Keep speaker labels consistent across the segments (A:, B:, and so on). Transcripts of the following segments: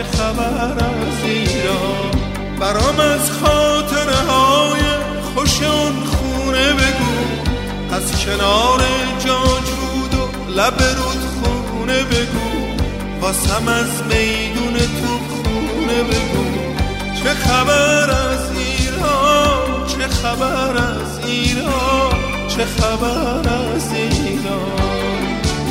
A: خبر از ایران. برام از خاطره های خوش اون خونه بگو، از کنار جاجود و لب رودخونه بگو، واسم از میدون تو خونه بگو. چه خبر از ایران، چه خبر از ایران، چه خبر از ایران.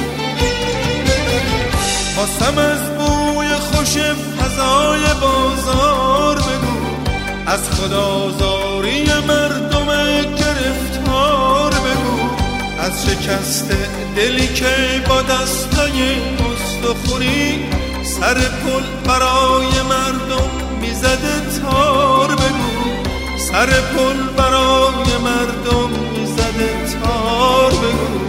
A: واسم از بوی خوش فضای بازار بگو، از خدازاری مردم گرفتار بگو، از شکست دلی که با دستای استخوری سر پل برای مردم میزده تار بگو، سر پل برای مردم میزده تار بگو.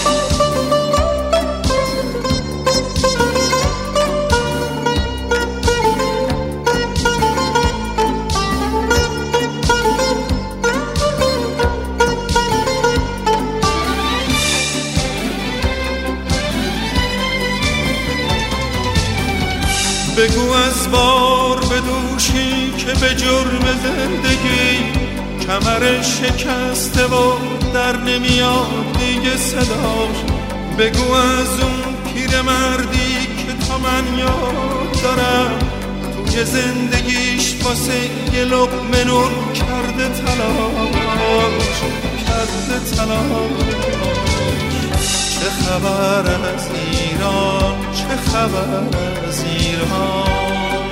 A: بگو از بار بدوشی که به جرم زندگی کمر شکسته و در نمیاد دیگه صداش. بگو از اون پیر مردی که تا من یاد دارم توی زندگیش واسه یه لقمه نون کرده تلاش، کرده تلاش. چه خبر از ایران، چه خبر از ایران،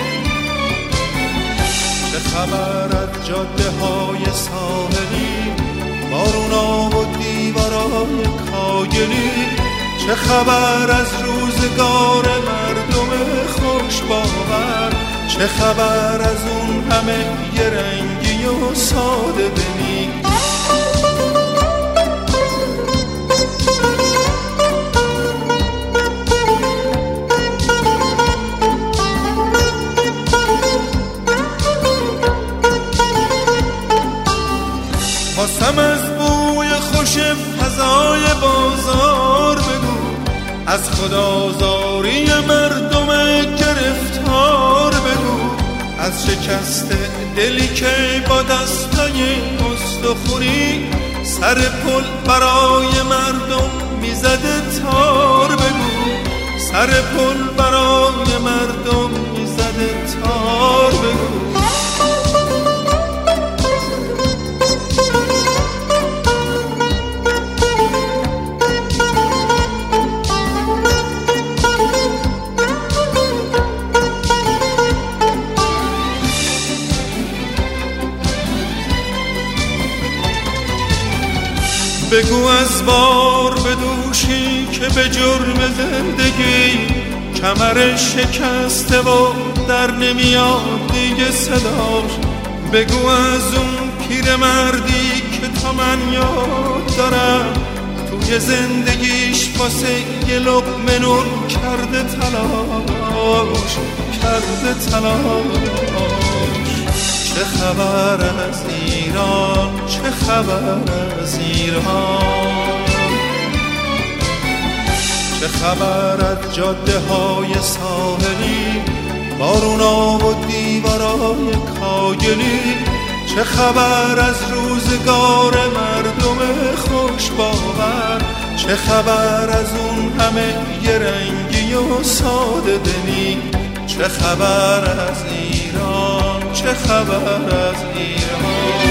A: چه خبر از جاده های ساحلی، بارونا و دیوارای کاگلی. چه خبر از روزگار مردم خوش باور، چه خبر از اون همه یه رنگی و ساده دلی. واسم از بوی خوش فضای بازار بگو، از خدازاری مردم گرفتار بگو، از شکست دلی که با دستای استخوری سر پل برای مردم میزده تار بگو، سر پل برای مردم میزده تار بگو. بگو از بار بدوشی که به جرم زندگی کمر شکسته و در نمیاد دیگه صداش. بگو از اون پیر مردی که تا من یاد دارم توی زندگیش واسه یه لقمه نون کرده تلاش، کرده تلاش. چه خبر از ایران، چه خبر از ایران، چه خبر از جاده های ساحلی، بارونا و دیوارای کاگلی. چه خبر از روزگار مردم خوش باور، چه خبر از اون همه یه رنگی و ساده دلی. چه خبر از ایران، چه خبر از ایران.